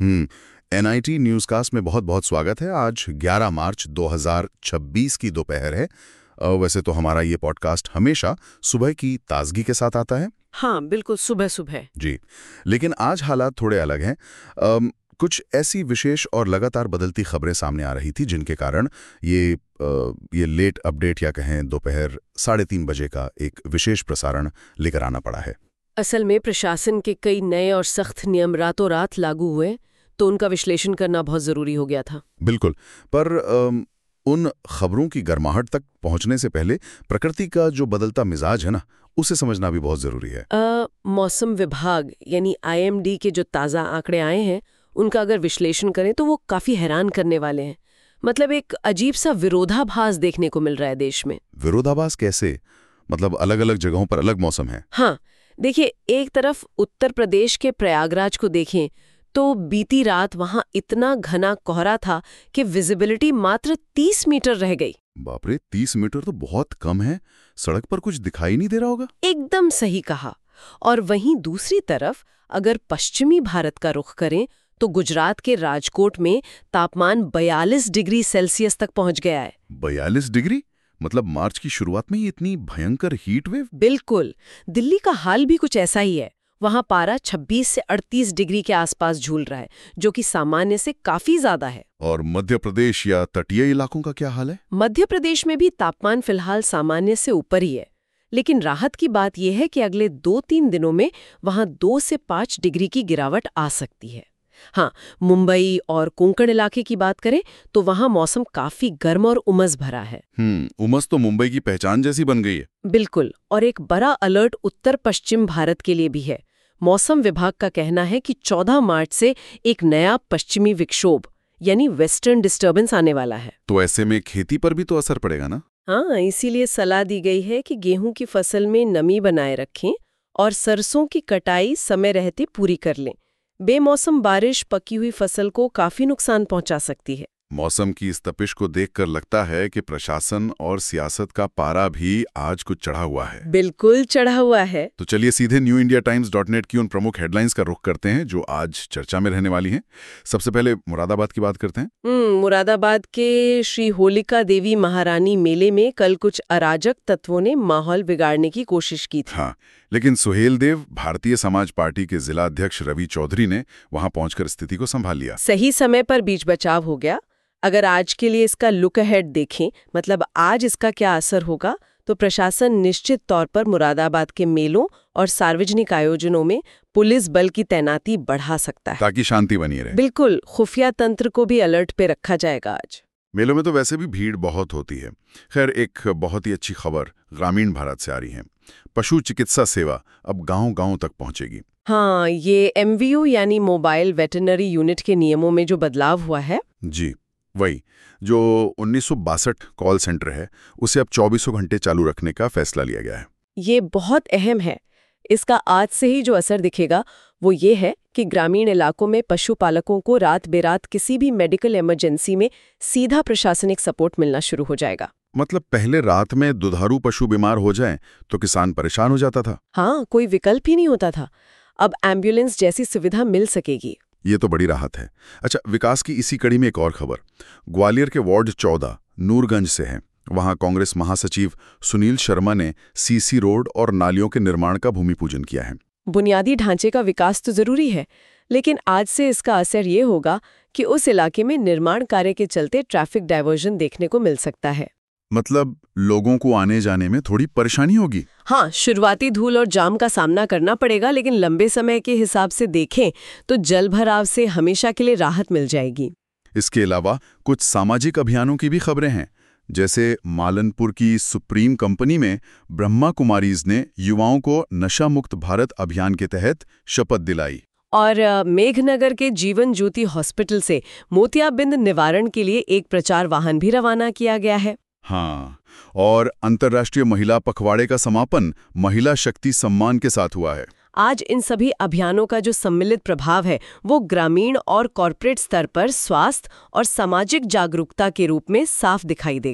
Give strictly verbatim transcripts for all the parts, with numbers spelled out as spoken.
हम्म NIT न्यूज़कास्ट में बहुत बहुत स्वागत है। आज ग्यारह मार्च दो हज़ार छब्बीस की दोपहर है। अ, वैसे तो हमारा ये पॉडकास्ट हमेशा सुबह की ताजगी के साथ आता है। हाँ, बिल्कुल सुबह सुबह। जी, लेकिन आज हालात थोड़े अलग हैं। अम, कुछ ऐसी विशेष और लगातार बदलती खबरें सामने आ रही थी जिनके कारण ये अ, ये लेट अपडेट या कहें दोपहर साढ़े तीन बजे का एक विशेष प्रसारण लेकर आना पड़ा है। असल में प्रशासन के कई नए और सख्त नियम रातों रात लागू हुए, तो उनका विश्लेषण करना बहुत जरूरी हो गया था। बिल्कुल, पर अम, उन खबरों की गर्माहट तक पहुंचने से पहले प्रकृति का जो बदलता मिजाज है ना, उसे समझना भी बहुत जरूरी है। अ, मौसम विभाग यानी आईएमडी के जो ताज़ा आंकड़े आए हैं, उनका अगर विश्लेषण करें तो वो काफी हैरान करने वाले हैं। मतलब एक अजीब सा विरोधाभास देखने को मिल रहा है देश में। विरोधाभास कैसे? मतलब अलग अलग जगहों पर अलग मौसम है? हाँ, देखिए, एक तरफ उत्तर प्रदेश के प्रयागराज को देखें तो बीती रात वहां इतना घना कोहरा था कि विजिबिलिटी मात्र तीस मीटर रह गई। बाप रे, तीस मीटर तो बहुत कम है। सड़क पर कुछ दिखाई नहीं दे रहा होगा। एकदम सही कहा। और वहीं दूसरी तरफ अगर पश्चिमी भारत का रुख करें तो गुजरात के राजकोट में तापमान बयालीस डिग्री सेल्सियस तक पहुंच गया है। बयालीस डिग्री? मतलब मार्च की शुरुआत में ही इतनी भयंकर हीट वेव? बिल्कुल। दिल्ली का हाल भी कुछ ऐसा ही है। वहां पारा छब्बीस से अड़तीस डिग्री के आसपास झूल रहा है, जो कि सामान्य से काफी ज्यादा है। और मध्य प्रदेश या तटीय इलाकों का क्या हाल है? मध्य प्रदेश में भी तापमान फिलहाल सामान्य से ऊपर ही है, लेकिन राहत की बात यह है कि अगले दो तीन दिनों में वहां दो से पाँच डिग्री की गिरावट आ सकती है। हाँ, मुंबई और कोंकण इलाके की बात करें तो वहां मौसम काफी गर्म और उमस भरा है। हम्म उमस तो मुंबई की पहचान जैसी बन गई है। बिल्कुल। और एक बड़ा अलर्ट उत्तर पश्चिम भारत के लिए भी है। मौसम विभाग का कहना है कि चौदह मार्च से एक नया पश्चिमी विक्षोभ यानी वेस्टर्न डिस्टर्बेंस आने वाला है। तो ऐसे में खेती पर भी तो असर पड़ेगा ना? हाँ, इसीलिए सलाह दी गई है कि गेहूं की फसल में नमी बनाए रखें और सरसों की कटाई समय रहते पूरी कर लें। बेमौसम बारिश पकी हुई फसल को काफी नुकसान पहुंचा सकती है। मौसम की इस तपिश को देखकर लगता है कि प्रशासन और सियासत का पारा भी आज कुछ चढ़ा हुआ है। बिल्कुल चढ़ा हुआ है। तो चलिए सीधे New India Times dot net की उन प्रमुख हेडलाइंस का रुख करते हैं जो आज चर्चा में रहने वाली हैं। सबसे पहले मुरादाबाद की बात करते हैं। हम्म मुरादाबाद के श्री होलिका देवी महारानी मेले में कल कुछ अराजक तत्वों ने माहौल बिगाड़ने की कोशिश की थी। हाँ, लेकिन सुहेल देव, भारतीय समाज पार्टी के जिला अध्यक्ष रवि चौधरी ने वहां पहुंचकर स्थिति को संभाल लिया। सही समय पर बीच बचाव हो गया। अगर आज के लिए इसका लुक अहेड देखें, मतलब आज इसका क्या असर होगा, तो प्रशासन निश्चित तौर पर मुरादाबाद के मेलों और सार्वजनिक आयोजनों में पुलिस बल की तैनाती बढ़ा सकता है, ताकि शांति बनी रहे। बिल्कुल। खुफिया तंत्र को भी अलर्ट पे रखा जाएगा आज। मेलों में तो वैसे भी भीड़ बहुत होती है। खैर, एक बहुत ही अच्छी खबर ग्रामीण भारत से आ रही है। पशु चिकित्सा सेवा अब गांव-गांव तक पहुंचेगी। हाँ, ये एमवीयू यानी मोबाइल वेटरनरी यूनिट के नियमों में जो बदलाव हुआ है। जी, वही जो उन्नीस सौ बासठ कॉल सेंटर है, उसे अब चौबीसों घंटे चालू रखने का फैसला लिया गया है। ये बहुत अहम है। इसका आज से ही जो असर दिखेगा वो ये है कि ग्रामीण इलाकों में पशुपालकों को रात बेरात किसी भी मेडिकल इमरजेंसी में सीधा प्रशासनिक सपोर्ट मिलना शुरू हो जाएगा। मतलब पहले रात में दुधारू पशु बीमार हो जाएं तो किसान परेशान हो जाता था। हाँ, कोई विकल्प ही नहीं होता था। अब एम्बुलेंस जैसी सुविधा मिल सकेगी। ये तो बड़ी राहत है। अच्छा, विकास की इसी कड़ी में एक और खबर ग्वालियर के वार्ड चौदह नूरगंज से है। वहां कांग्रेस महासचिव सुनील शर्मा ने सीसी रोड और नालियों के निर्माण का भूमि पूजन किया है। बुनियादी ढांचे का विकास तो जरूरी है, लेकिन आज से इसका असर ये होगा कि उस इलाके में निर्माण कार्य के चलते ट्रैफिक डायवर्जन देखने को मिल सकता है। मतलब लोगों को आने जाने में थोड़ी परेशानी होगी। हाँ, शुरुआती धूल और जाम का सामना करना पड़ेगा, लेकिन लंबे समय के हिसाब से देखें तो जल भराव से हमेशा के लिए राहत मिल जाएगी। इसके अलावा कुछ सामाजिक अभियानों की भी खबरें हैं। जैसे मालनपुर की सुप्रीम कंपनी में ब्रह्मा कुमारीज ने युवाओं को नशा मुक्त भारत अभियान के तहत शपथ दिलाई। और अ, मेघनगर के जीवन ज्योति हॉस्पिटल से मोतियाबिंद निवारण के लिए एक प्रचार वाहन भी रवाना किया गया है। हाँ, और अंतर्राष्ट्रीय महिला पखवाड़े का समापन महिला शक्ति सम्मान के साथ हुआ है। आज इन सभी अभियानों का जो सम्मिलित प्रभाव है वो ग्रामीण और कॉरपोरेट स्तर पर स्वास्थ्य और सामाजिक जागरूकता के रूप में साफ दिखाई देगा।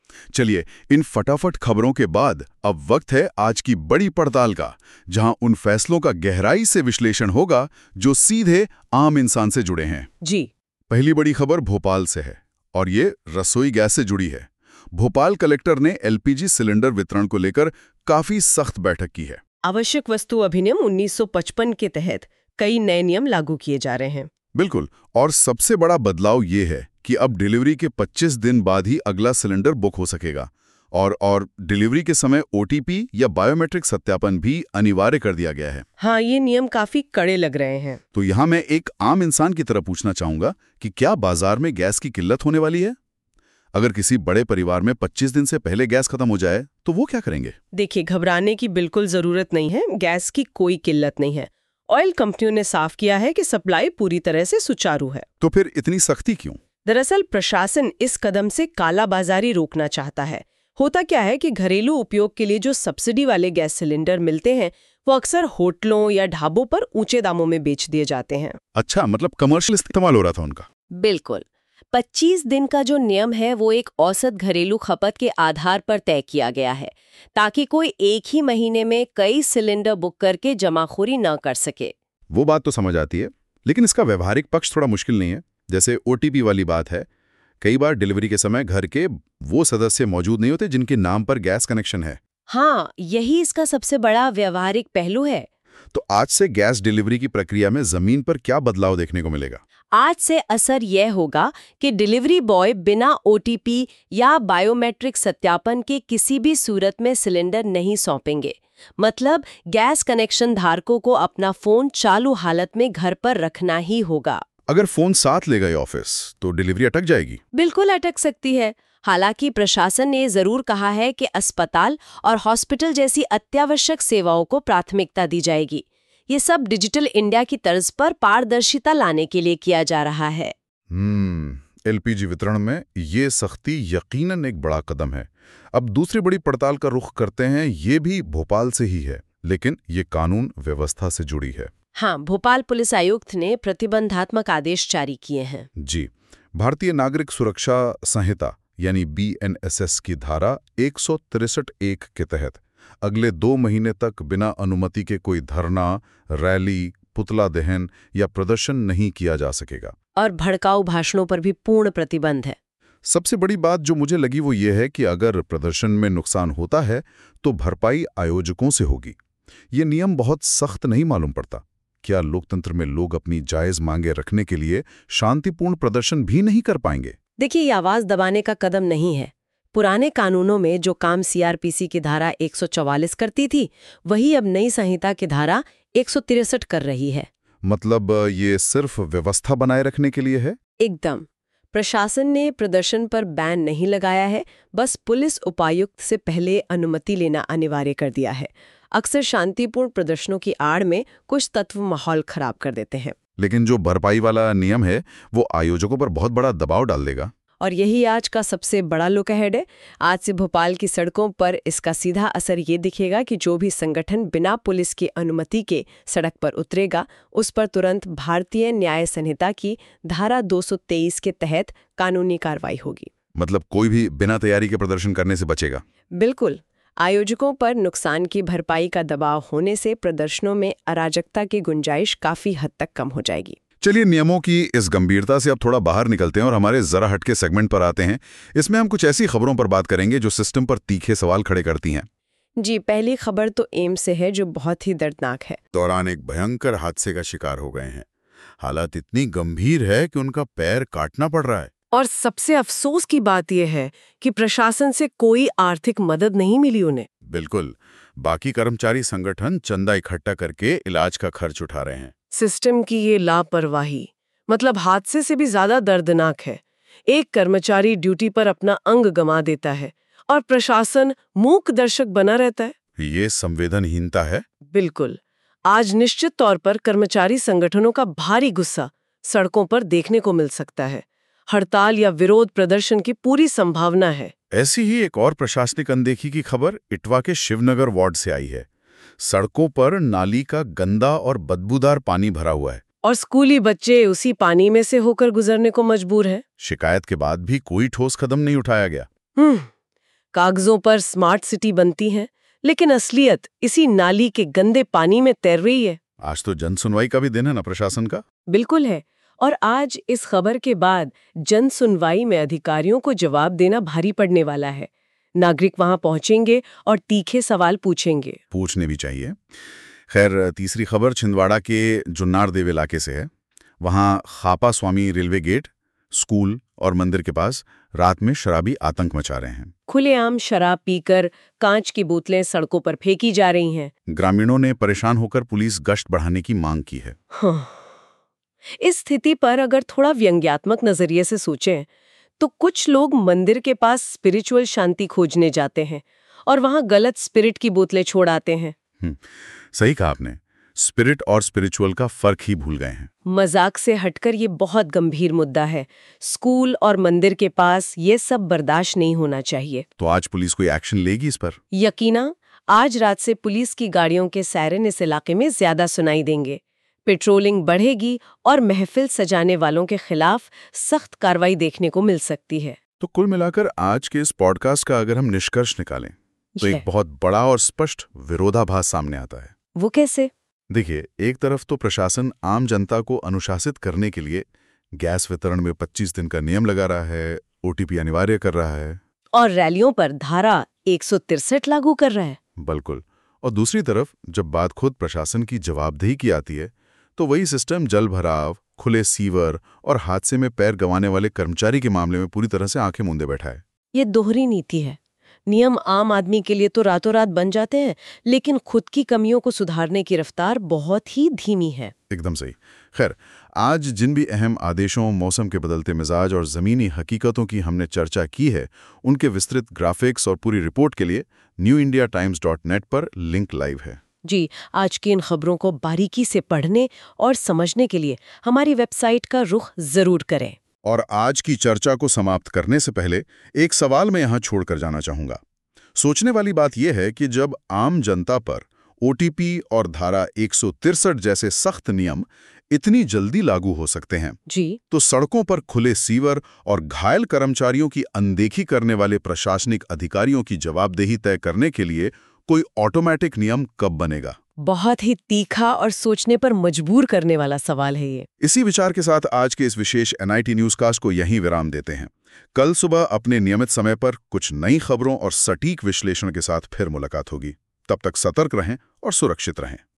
चलिए, इन फटाफट खबरों के बाद अब वक्त है आज की बड़ी पड़ताल का, जहां उन फैसलों का गहराई से विश्लेषण होगा जो सीधे आम इंसान से जुड़े हैं। जी। पहली बड़ी खबर भोपाल से है और ये रसोई गैस से जुड़ी है। भोपाल कलेक्टर ने एलपीजी सिलेंडर वितरण को लेकर काफी सख्त बैठक की है। आवश्यक वस्तु अधिनियम उन्नीस सौ पचपन के तहत कई नए नियम लागू किए जा रहे हैं। बिल्कुल, और सबसे बड़ा बदलाव ये है कि अब डिलीवरी के पच्चीस दिन बाद ही अगला सिलेंडर बुक हो सकेगा और और डिलीवरी के समय ओटीपी या बायोमेट्रिक सत्यापन भी अनिवार्य कर दिया गया है। हाँ, ये नियम काफी कड़े लग रहे हैं। तो यहाँ मैं एक आम इंसान की तरह पूछना चाहूंगा कि क्या बाजार में गैस की किल्लत होने वाली है? अगर किसी बड़े परिवार में पच्चीस दिन से पहले गैस खत्म हो जाए तो वो क्या करेंगे? देखिए, घबराने की बिल्कुल जरूरत नहीं है। गैस की कोई किल्लत नहीं है। ऑयल कंपनियों ने साफ किया है कि सप्लाई पूरी तरह से सुचारू है। तो फिर इतनी सख्ती क्यों? दरअसल प्रशासन इस कदम से कालाबाजारी रोकना चाहता है। होता क्या है कि घरेलू उपयोग के लिए जो सब्सिडी वाले गैस सिलेंडर मिलते हैं वो अक्सर होटलों या ढाबों पर ऊंचे दामों में बेच दिए जाते हैं। अच्छा, मतलब कमर्शियल इस्तेमाल हो रहा था उनका। बिल्कुल। पच्चीस दिन का जो नियम है वो एक औसत घरेलू खपत के आधार पर तय किया गया है, ताकि कोई एक ही महीने में कई सिलेंडर बुक करके जमाखोरी न कर सके। वो बात तो समझ आती है, लेकिन इसका व्यवहारिक पक्ष थोड़ा मुश्किल नहीं है? जैसे ओटीपी वाली बात है, कई बार डिलीवरी के समय घर के वो सदस्य मौजूद नहीं होते जिनके नाम पर गैस कनेक्शन है। हाँ, यही इसका सबसे बड़ा व्यवहारिक पहलू है। तो आज से गैस डिलीवरी की प्रक्रिया में जमीन पर क्या बदलाव देखने को मिलेगा? आज से असर यह होगा कि डिलीवरी बॉय बिना ओटीपी या बायोमेट्रिक सत्यापन के किसी भी सूरत में सिलेंडर नहीं सौंपेंगे। मतलब गैस कनेक्शन धारकों को अपना फोन चालू हालत में घर पर रखना ही होगा। अगर फोन साथ ले गए ऑफिस तो डिलीवरी अटक जाएगी? बिल्कुल अटक सकती है। हालांकि प्रशासन ने जरूर कहा है कि अस्पताल और हॉस्पिटल जैसी अत्यावश्यक सेवाओं को प्राथमिकता दी जाएगी। ये सब डिजिटल इंडिया की तर्ज पर पारदर्शिता लाने के लिए किया जा रहा है। हम्म, एलपीजी वितरण में ये सख्ती यकीनन एक बड़ा कदम है। अब दूसरी बड़ी पड़ताल का रुख करते हैं। ये भी भोपाल से ही है, लेकिन ये कानून व्यवस्था से जुड़ी है। हाँ, भोपाल पुलिस आयुक्त ने प्रतिबंधात्मक आदेश जारी किए हैं। जी, भारतीय नागरिक सुरक्षा संहिता यानी बी एन एस एस की धारा एक सौ तिरसठ एक के तहत अगले दो महीने तक बिना अनुमति के कोई धरना, रैली, पुतला दहन या प्रदर्शन नहीं किया जा सकेगा। और भड़काऊ भाषणों पर भी पूर्ण प्रतिबंध है। सबसे बड़ी बात जो मुझे लगी वो ये है कि अगर प्रदर्शन में नुकसान होता है तो भरपाई आयोजकों से होगी। ये नियम बहुत सख्त नहीं मालूम पड़ता। क्या लोकतंत्र में लोग अपनी जायज मांगे रखने के लिए शांतिपूर्ण प्रदर्शन भी नहीं कर पाएंगे? देखिए, ये आवाज दबाने का कदम नहीं है। पुराने कानूनों में जो काम सीआरपीसी की धारा एक सौ चौवालीस करती थी, वही अब नई संहिता की धारा एक सौ तिरसठ कर रही है। मतलब ये सिर्फ व्यवस्था बनाए रखने के लिए है? एकदम। प्रशासन ने प्रदर्शन पर बैन नहीं लगाया है, बस पुलिस उपायुक्त से पहले अनुमति लेना अनिवार्य कर दिया है। अक्सर शांतिपूर्ण प्रदर्शनों की आड़ में कुछ तत्व माहौल खराब कर देते हैं। लेकिन जो भरपाई वाला नियम है वो आयोजकों पर बहुत बड़ा दबाव डाल देगा। और यही आज का सबसे बड़ा लुक अहेड है। आज से भोपाल की सड़कों पर इसका सीधा असर ये दिखेगा कि जो भी संगठन बिना पुलिस की अनुमति के सड़क पर उतरेगा, उस पर तुरंत भारतीय न्याय संहिता की धारा दो सौ तेईस के तहत कानूनी कार्रवाई होगी। मतलब कोई भी बिना तैयारी के प्रदर्शन करने से बचेगा? बिल्कुल। आयोजकों पर नुकसान की भरपाई का दबाव होने से प्रदर्शनों में अराजकता की गुंजाइश काफी हद तक कम हो जाएगी। चलिए, नियमों की इस गंभीरता से अब थोड़ा बाहर निकलते हैं और हमारे जरा हटके सेगमेंट पर आते हैं। इसमें हम कुछ ऐसी खबरों पर बात करेंगे जो सिस्टम पर तीखे सवाल खड़े करती हैं। जी, पहली खबर तो एम्स से है, जो बहुत ही दर्दनाक है। दौरान एक भयंकर हादसे का शिकार हो गए हैं। हालत इतनी गंभीर है कि उनका पैर काटना पड़ रहा है। और सबसे अफसोस की बात यह है कि प्रशासन से कोई आर्थिक मदद नहीं मिली उन्हें। बिल्कुल, बाकी कर्मचारी संगठन चंदा इकट्ठा करके इलाज का खर्च उठा रहे हैं। सिस्टम की ये लापरवाही मतलब हादसे से भी ज्यादा दर्दनाक है। एक कर्मचारी ड्यूटी पर अपना अंग गंवा देता है और प्रशासन मूक दर्शक बना रहता है। ये संवेदनहीनता है। बिल्कुल। आज निश्चित तौर पर कर्मचारी संगठनों का भारी गुस्सा सड़कों पर देखने को मिल सकता है। हड़ताल या विरोध प्रदर्शन की पूरी संभावना है। ऐसी ही एक और प्रशासनिक अनदेखी की खबर इटवा के शिवनगर वार्ड से आई है। सड़कों पर नाली का गंदा और बदबूदार पानी भरा हुआ है और स्कूली बच्चे उसी पानी में से होकर गुजरने को मजबूर हैं। शिकायत के बाद भी कोई ठोस कदम नहीं उठाया गया। हम्म कागजों पर स्मार्ट सिटी बनती है, लेकिन असलियत इसी नाली के गंदे पानी में तैर रही है। आज तो जन सुनवाई का भी दिन है ना प्रशासन का। बिल्कुल है। और आज इस खबर के बाद जन सुनवाई में अधिकारियों को जवाब देना भारी पड़ने वाला है। नागरिक वहां पहुंचेंगे और तीखे सवाल पूछेंगे। पूछने भी चाहिए। खैर, तीसरी खबर छिंदवाड़ा के जुन्नार देव इलाके से है। वहां Khapa Swami railway gate, school और मंदिर के पास रात में शराबी आतंक मचा रहे हैं। खुलेआम शराब पीकर कांच की बोतलें सड़कों पर फेंकी जा रही हैं। ग्रामीणों ने परेशान होकर पुलिस गश्त बढ़ाने की मांग की है। हाँ। इस स्थिति पर अगर थोड़ा व्यंग्यात्मक नजरिए से सोचें तो कुछ लोग मंदिर के पास स्पिरिचुअल शांति खोजने जाते हैं और वहां गलत स्पिरिट की बोतलें छोड़ आते हैं। सही कहा आपने। स्पिरिट और स्पिरिचुअल का फर्क ही भूल गए हैं। मजाक से हटकर ये बहुत गंभीर मुद्दा है। स्कूल और मंदिर के पास ये सब बर्दाश्त नहीं होना चाहिए। तो आज पुलिस कोई एक्शन लेगी इस पर? यकीना आज रात से पुलिस की गाड़ियों के सायरन इस इलाके में ज्यादा सुनाई देंगे। पेट्रोलिंग बढ़ेगी और महफिल सजाने वालों के खिलाफ सख्त कार्रवाई देखने को मिल सकती है। तो कुल मिलाकर आज के इस पॉडकास्ट का अगर हम निष्कर्ष निकालें तो एक बहुत बड़ा और स्पष्ट विरोधाभास सामने आता है। वो कैसे? देखिए, एक तरफ तो प्रशासन आम जनता को अनुशासित करने के लिए गैस वितरण में पच्चीस दिन का नियम लगा रहा है, ओटीपी अनिवार्य कर रहा है और रैलियों पर धारा एक सौ तिरसठ लागू कर रहा है। बिल्कुल। और दूसरी तरफ जब बात खुद प्रशासन की जवाबदेही की आती है तो वही सिस्टम जल भराव, खुले सीवर और हादसे में पैर गंवाने वाले कर्मचारी के मामले में पूरी तरह से आंखें मूंदे बैठा है। ये दोहरी नीति है। नियम आम आदमी के लिए तो रातों रात बन जाते हैं, लेकिन खुद की कमियों को सुधारने की रफ्तार बहुत ही धीमी है। एकदम सही। खैर, आज जिन भी अहम आदेशों, मौसम के बदलते मिजाज और ज़मीनी हकीकतों की हमने चर्चा की है, उनके विस्तृत ग्राफिक्स और पूरी रिपोर्ट के लिए New India Times dot net पर लिंक लाइव है। जी, आज की इन खबरों को बारीकी से पढ़ने और समझने के लिए हमारी वेबसाइट का रुख जरूर करें। और आज की चर्चा को समाप्त करने से पहले एक सवाल मैं यहाँ छोड़कर जाना चाहूंगा। सोचने वाली बात यह है कि जब आम जनता पर ओटीपी और धारा एक सौ तिरसठ जैसे सख्त नियम इतनी जल्दी लागू हो सकते हैं जी, तो सड़कों पर खुले सीवर और घायल कर्मचारियों की अनदेखी करने वाले प्रशासनिक अधिकारियों की जवाबदेही तय करने के लिए कोई ऑटोमेटिक नियम कब बनेगा? बहुत ही तीखा और सोचने पर मजबूर करने वाला सवाल है ये। इसी विचार के साथ आज के इस विशेष एनआईटी न्यूज़कास्ट को यहीं विराम देते हैं। कल सुबह अपने नियमित समय पर कुछ नई खबरों और सटीक विश्लेषण के साथ फिर मुलाकात होगी। तब तक सतर्क रहें और सुरक्षित रहें।